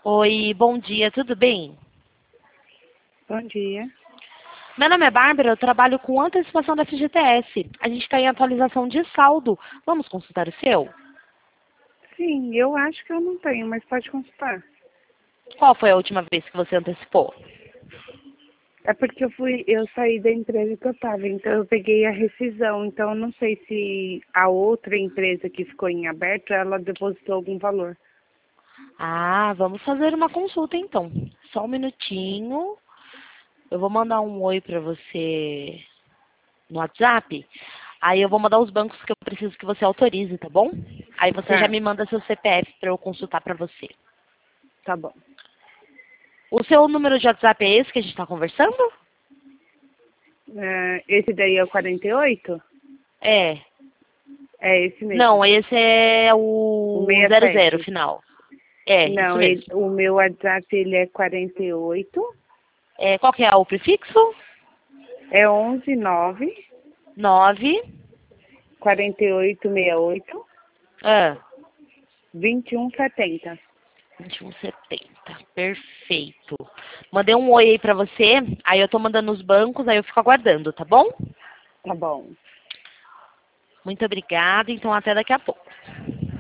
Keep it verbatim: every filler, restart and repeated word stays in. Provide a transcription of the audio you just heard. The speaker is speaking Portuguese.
Oi, bom dia, tudo bem? Bom dia. Meu nome é Bárbara, eu trabalho com antecipação da F G T S. A gente está em atualização de saldo. Vamos consultar o seu? Sim, eu acho que eu não tenho, mas pode consultar. Qual foi a última vez que você antecipou? É porque eu fui, eu saí da empresa que eu estava, então eu peguei a rescisão. Então eu não sei se a outra empresa que ficou em aberto, ela depositou algum valor. Ah, vamos fazer uma consulta então. Só um minutinho. Eu vou mandar um oi para você no WhatsApp. Aí eu vou mandar os bancos que eu preciso que você autorize, tá bom? Aí você já Tá, me manda seu C P F para eu consultar para você. tá bom. O seu número de WhatsApp é esse que a gente está conversando? É, esse daí é o quarenta e oito? É. É esse mesmo. Não, esse é O o sessenta zero e zero sete. final. É, isso Não, ele, mesmo. o meu WhatsApp ele é quarenta e oito, É, qual que é o prefixo? é onze nove Nove. quarenta e oito sessenta e oito Ah, vinte e um setenta. vinte e um setenta. Perfeito. Mandei um oi aí pra você. Aí eu tô mandando os bancos, aí eu fico aguardando, tá bom? Tá bom. Muito obrigada. Então até daqui a pouco.